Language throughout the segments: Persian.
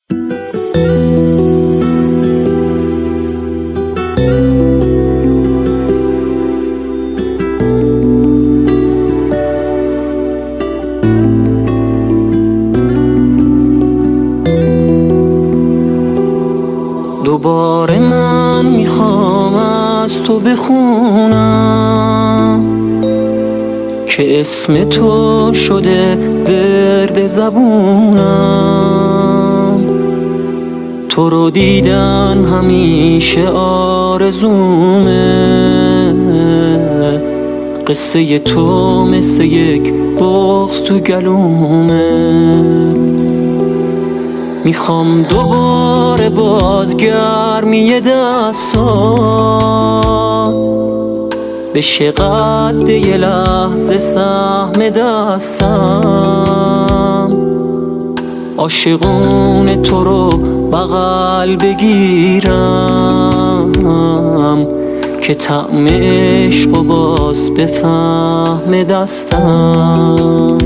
دوباره من میخوام از تو بخونم که اسم تو شده ورد زبونم. تو رو دیدن همیشه آرزومه، قصه تو مثل یک بغض تو گلومه. میخوام دوباره بازگرمی دستات بشه قد یه لحظه سهم دستم. عاشقون تو رو بغل بگیرم که طعم عشق و باز بفهم دستم.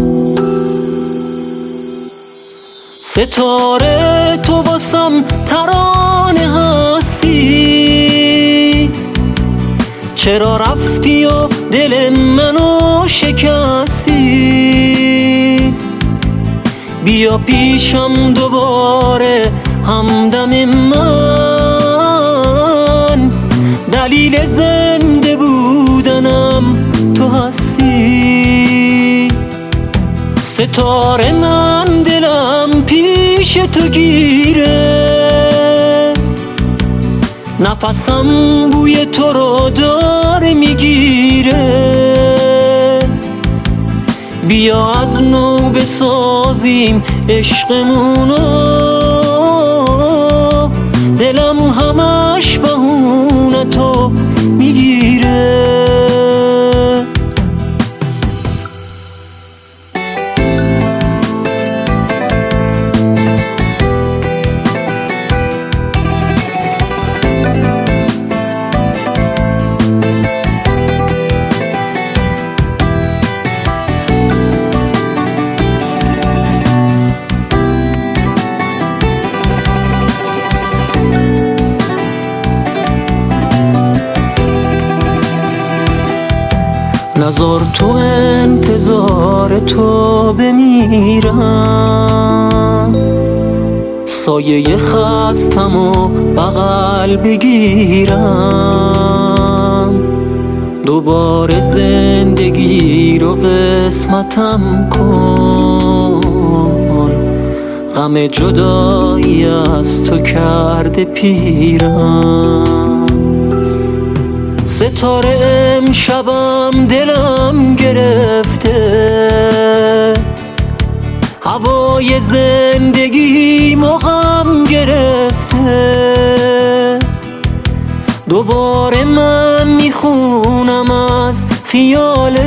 ستاره تو واسم ترانه هستی، چرا رفتی و دل منو شکستی؟ بیا پیشم دوباره همدم من، دلیل زنده بودنم تو هستی. ستاره من دلم پیش تو گیره، نفسم بوی تو رو داره میگیره. بیا از نو بسازیم عشقمونو، دلم همش بهونه تو میگیره. نذار تو انتظار تو بمیرم، سایه خستم و بغل بگیرم. دوباره زندگی رو قسمتم کن، غم جدایی از تو کرده پیرم. ستاره امشبم دلم گرفته، هوای زندگی غم گرفته. دوباره من میخونم از خیالت،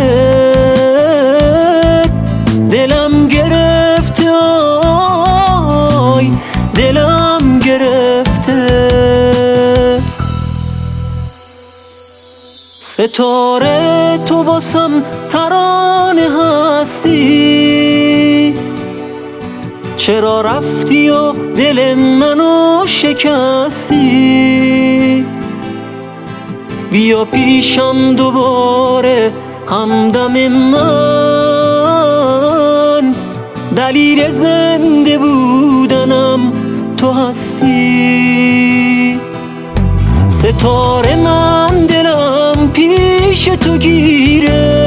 دلم گرفته، آی دلم گرفته. ستاره تو واسم ترانه هستی، چرا رفتی و دل منو شکستی؟ بیا پیشم دوباره همدم من، دلیل زنده بودنم تو هستی. ستاره من دلم پیش تو گیره،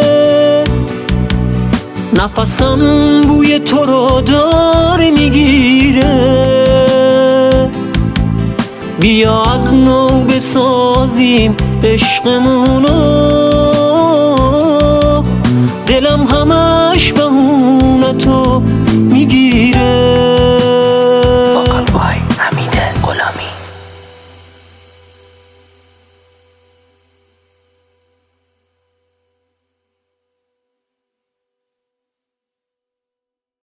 نفسم بوی تو رو داره میگیره. بیا از نو بسازیم عشقمونو، دلم همش بهونه تو میگیره.